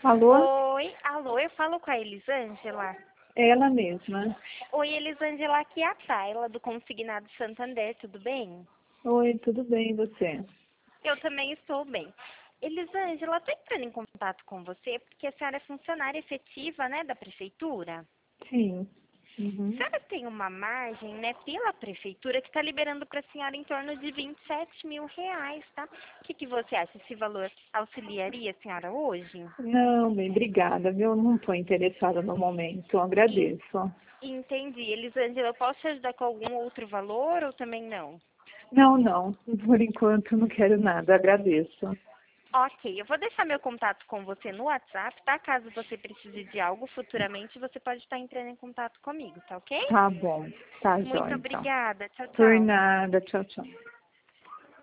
Alô? Oi, alô, eu falo com a Elisângela. Ela mesma. Oi, Elisângela, aqui é a Tayla, do Consignado Santander, tudo bem? Oi, tudo bem, e você? Eu também estou bem. Elisângela, estou entrando em contato com você porque a senhora é funcionária efetiva, né, da prefeitura. Sim. A Uhum. senhora tem uma margem, né, pela prefeitura que está liberando para a senhora em torno de R$ 27.000, tá? O que você acha? Esse valor auxiliaria a senhora hoje? Não, bem, obrigada, viu? Não estou interessada no momento, En- agradeço. Entendi. Elisângela, eu posso te ajudar com algum outro valor ou também não? Não, não, por enquanto não quero nada, agradeço. Ok, eu vou deixar meu contato com você no WhatsApp, tá? Caso você precise de algo futuramente, você pode estar entrando em contato comigo, tá ok? Tá bom, tá Muito jóia então. obrigada. Tchau, Por tchau. nada, tchau, tchau.